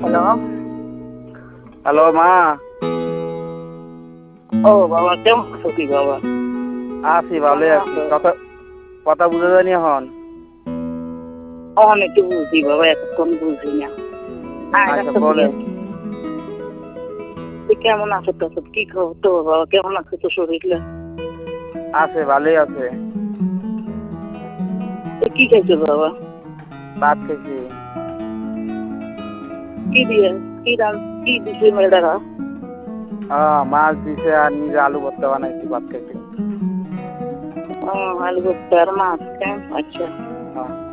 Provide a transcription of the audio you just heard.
Hello. Hello মা। ও বাবা, কেমন আছো কি বাবা? আছি ভালোই আছি। কথা কথা বুঝা যায়নি এখন। অনেক বুঝি বাবা, এতক্ষণ বুঝি না। আচ্ছা বলেন। কেমন আছো তো? কি খবর তো বাবা? কেমন আছে তো শরীরটা? আছে ভালোই আছে। কি খাইছো বাবা? ভাত খেয়েছি। কি দিয়ে কি দিছে মেয়েরা? মাছ দিছে আর নিজে আলু ভর্তা বানাইছি, ভাত খেয়েছি। আলু ভর্তা আর মাছ। আচ্ছা।